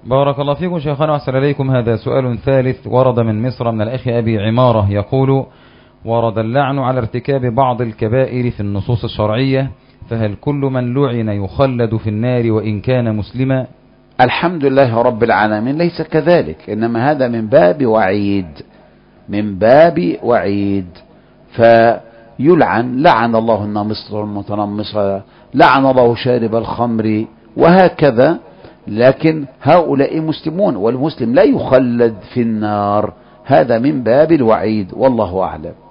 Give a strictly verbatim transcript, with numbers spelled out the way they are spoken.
بارك الله فيكم شيخنا وأحسن إليكم. هذا سؤال ثالث ورد من مصر من الأخ أبي عمارة يقول: ورد اللعن على ارتكاب بعض الكبائر في النصوص الشرعية، فهل كل من لعن يخلد في النار وإن كان مسلما؟ الحمد لله رب العالمين، ليس كذلك، إنما هذا من باب وعيد، من باب وعيد. فيلعن، لعن الله النامصة والمتنمصة، لعن الله شارب الخمر، وهكذا. لكن هؤلاء مسلمون، والمسلم لا يخلد في النار، هذا من باب الوعيد، والله أعلم.